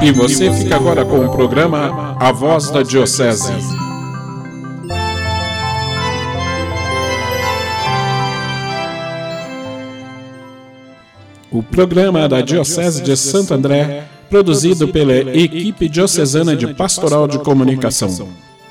E você fica agora com o programa A Voz da Diocese. O programa da Diocese de Santo André, produzido pela equipe diocesana de Pastoral de Comunicação.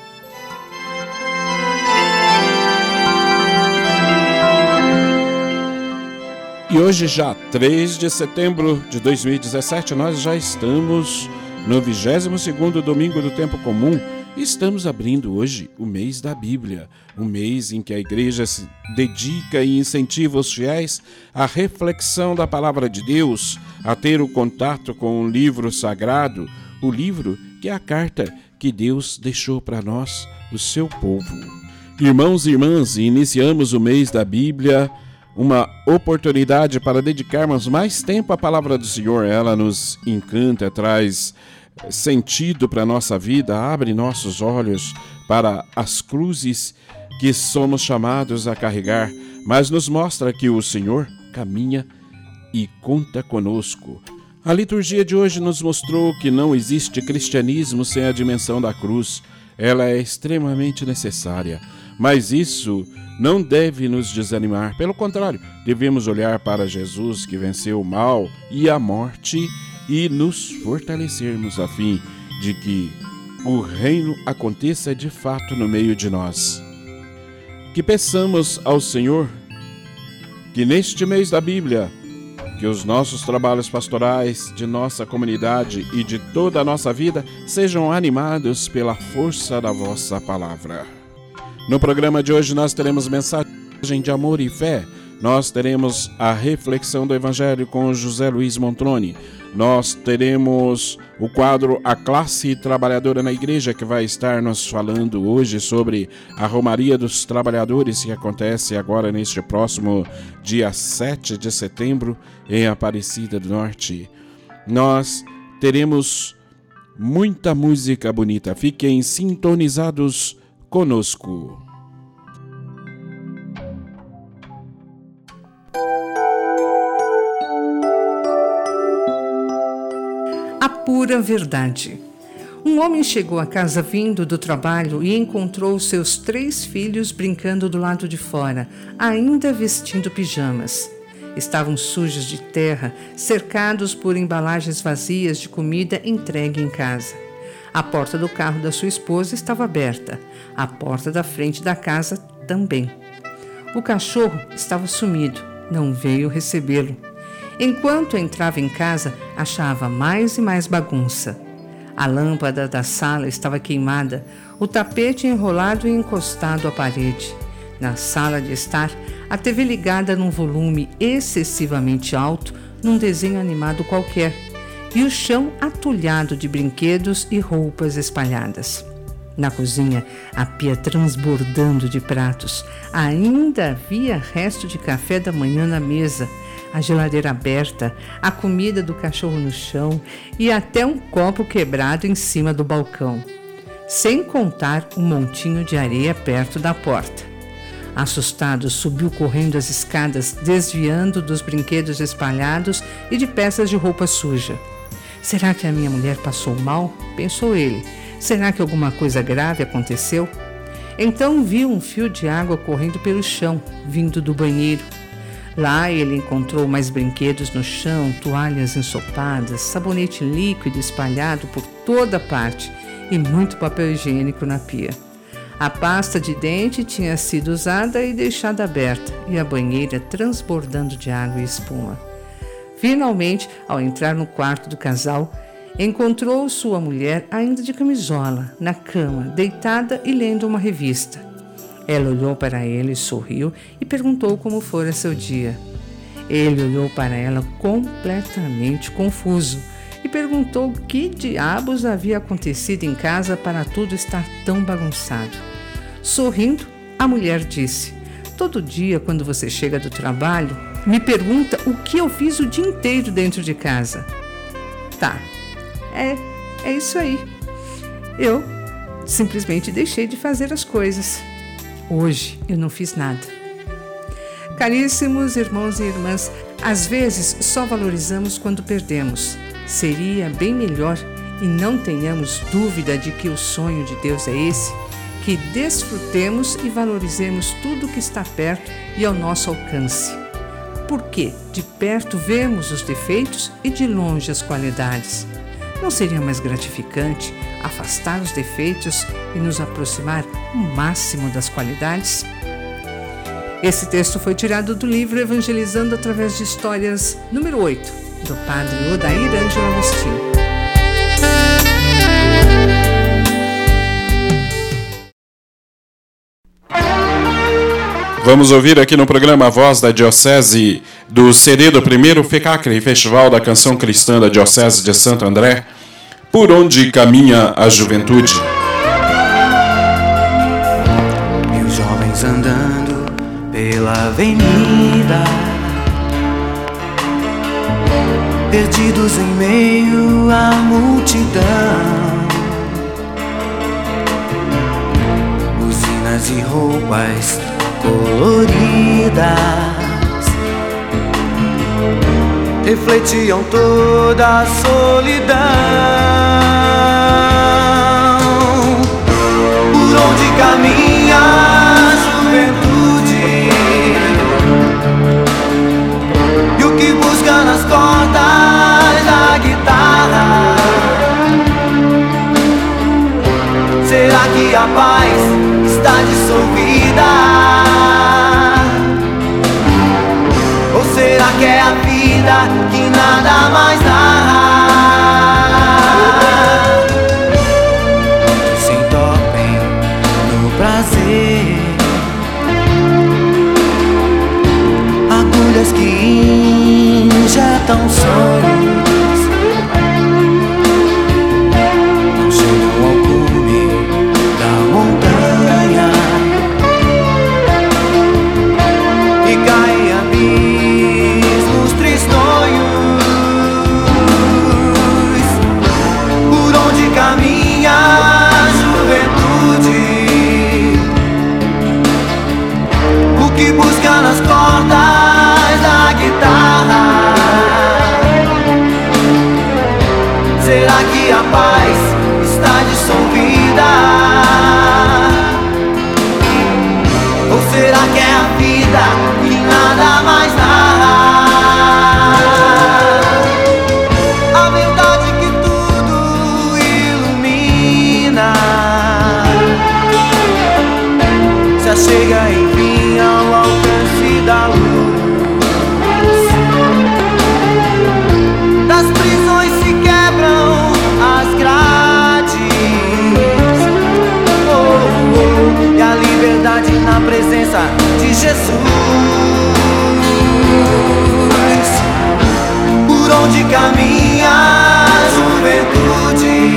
E hoje, já 3 de setembro de 2017, nós já estamos no 22º domingo do tempo comum e estamos abrindo hoje o mês da Bíblia, um mês em que a igreja se dedica e incentiva os fiéis à reflexão da palavra de Deus, a ter o contato com o livro sagrado, o livro que é a carta que Deus deixou para nós, o seu povo. Irmãos e irmãs, iniciamos o mês da Bíblia, uma oportunidade para dedicarmos mais tempo à palavra do Senhor. Ela nos encanta, traz sentido para a nossa vida, abre nossos olhos para as cruzes que somos chamados a carregar, mas nos mostra que o Senhor caminha e conta conosco. A liturgia de hoje nos mostrou que não existe cristianismo sem a dimensão da cruz. Ela é extremamente necessária, mas isso não deve nos desanimar. Pelo contrário, devemos olhar para Jesus, que venceu o mal e a morte, e nos fortalecermos a fim de que o reino aconteça de fato no meio de nós. Que peçamos ao Senhor que neste mês da Bíblia, que os nossos trabalhos pastorais de nossa comunidade e de toda a nossa vida sejam animados pela força da vossa palavra. No programa de hoje nós teremos mensagem de amor e fé. Nós teremos a reflexão do Evangelho com José Luiz Montroni. Nós teremos o quadro A Classe Trabalhadora na Igreja, que vai estar nos falando hoje sobre a Romaria dos Trabalhadores, que acontece agora neste próximo dia 7 de setembro em Aparecida do Norte. Nós teremos muita música bonita. Fiquem sintonizados conosco. A pura verdade. Um homem chegou à casa vindo do trabalho e encontrou seus 3 filhos brincando do lado de fora, ainda vestindo pijamas. Estavam sujos de terra, cercados por embalagens vazias de comida entregue em casa. A porta do carro da sua esposa estava aberta, a porta da frente da casa também. O cachorro estava sumido, não veio recebê-lo. Enquanto entrava em casa, achava mais e mais bagunça. A lâmpada da sala estava queimada, o tapete enrolado e encostado à parede. Na sala de estar, a TV ligada num volume excessivamente alto, num desenho animado qualquer, e o chão atulhado de brinquedos e roupas espalhadas. Na cozinha, a pia transbordando de pratos. Ainda havia resto de café da manhã na mesa, a geladeira aberta, a comida do cachorro no chão e até um copo quebrado em cima do balcão. Sem contar um montinho de areia perto da porta. Assustado, subiu correndo as escadas, desviando dos brinquedos espalhados e de peças de roupa suja. Será que a minha mulher passou mal? Pensou ele. Será que alguma coisa grave aconteceu? Então viu um fio de água correndo pelo chão, vindo do banheiro. Lá ele encontrou mais brinquedos no chão, toalhas ensopadas, sabonete líquido espalhado por toda parte e muito papel higiênico na pia. A pasta de dente tinha sido usada e deixada aberta, e a banheira transbordando de água e espuma. Finalmente, ao entrar no quarto do casal, encontrou sua mulher ainda de camisola, na cama, deitada e lendo uma revista. Ela olhou para ele, sorriu e perguntou como fora seu dia. Ele olhou para ela completamente confuso e perguntou o que diabos havia acontecido em casa para tudo estar tão bagunçado. Sorrindo, a mulher disse: "Todo dia, quando você chega do trabalho, me pergunta o que eu fiz o dia inteiro dentro de casa." "Tá, é isso aí. Eu simplesmente deixei de fazer as coisas. Hoje eu não fiz nada." Caríssimos irmãos e irmãs, às vezes só valorizamos quando perdemos. Seria bem melhor e não tenhamos dúvida de que o sonho de Deus é esse, que desfrutemos e valorizemos tudo que está perto e ao nosso alcance. Porque de perto vemos os defeitos e de longe as qualidades. Não seria mais gratificante afastar os defeitos e nos aproximar o máximo das qualidades? Esse texto foi tirado do livro Evangelizando através de Histórias, número 8, do padre Odair Ângelo Agostinho. Vamos ouvir aqui no programa A Voz da Diocese do CD do primeiro FECACRE, Festival da Canção Cristã da Diocese de Santo André, Por Onde Caminha a Juventude. E os jovens andando pela avenida, perdidos em meio à multidão, buzinas e roupas coloridas refletiam toda a solidão. Por onde caminha a juventude e o que busca nas cordas da guitarra? Será que a paz está dissolvida? Será que é a vida que nada mais dá? Que se entopem no prazer, agulhas que injetam sonhos, não chegam ao cume da montanha e caem abismos tristonhos. Por onde caminha a juventude? O que busca nas cordas da guitarra? Será que a paz está dissolvida? Ou será que é a vida que nada mais dá? A verdade que tudo ilumina se achega enfim ao alcance da luz. Das prisões se quebram as grades, e a liberdade na presença de Jesus. Por onde caminha a juventude?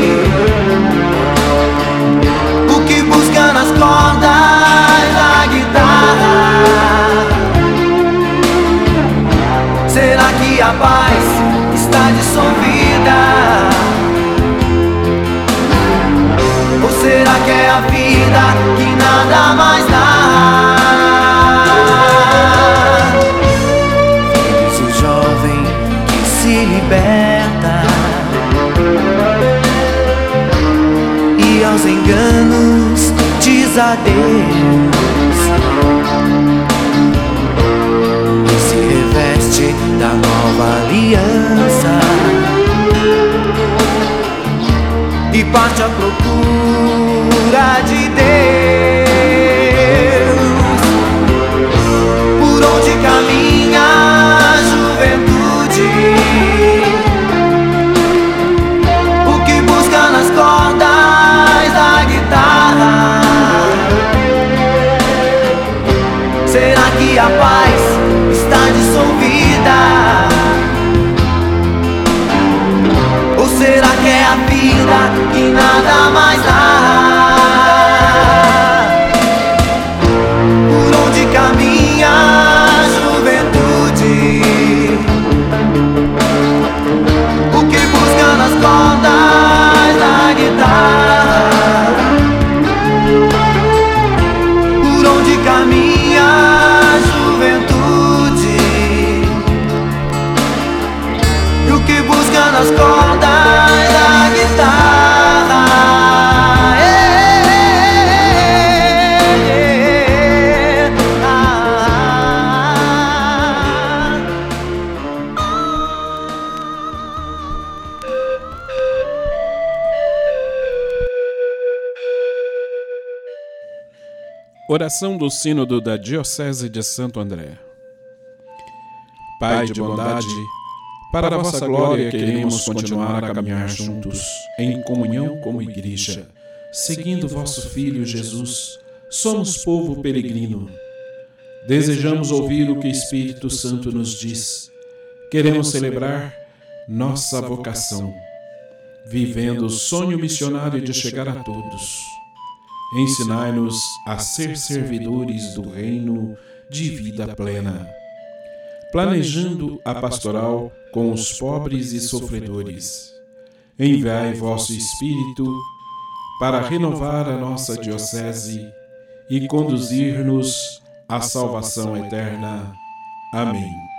O que busca nas cordas da guitarra? Será que a paz está dissolvida? Ou será que é a vida que nada mais dá? Feliz o jovem que se liberta e aos enganos diz adeus, e se reveste da nova aliança e parte à procura de Deus. Por onde caminha a juventude? O que busca nas cordas da guitarra? Será que a paz está dissolvida? Ou será que é a vida que nada mais dá? Por onde caminha a juventude? O que busca nas cordas da guitarra? Por onde caminha a juventude? E o que busca nas cordas da Oração do Sínodo da Diocese de Santo André. Pai de bondade, para a vossa glória queremos continuar a caminhar juntos, em comunhão como igreja, seguindo vosso Filho Jesus. Somos povo peregrino. Desejamos ouvir o que o Espírito Santo nos diz. Queremos celebrar nossa vocação, vivendo o sonho missionário de chegar a todos. Ensinai-nos a ser servidores do reino de vida plena, planejando a pastoral com os pobres e sofredores. Enviai vosso Espírito para renovar a nossa diocese e conduzir-nos à salvação eterna. Amém.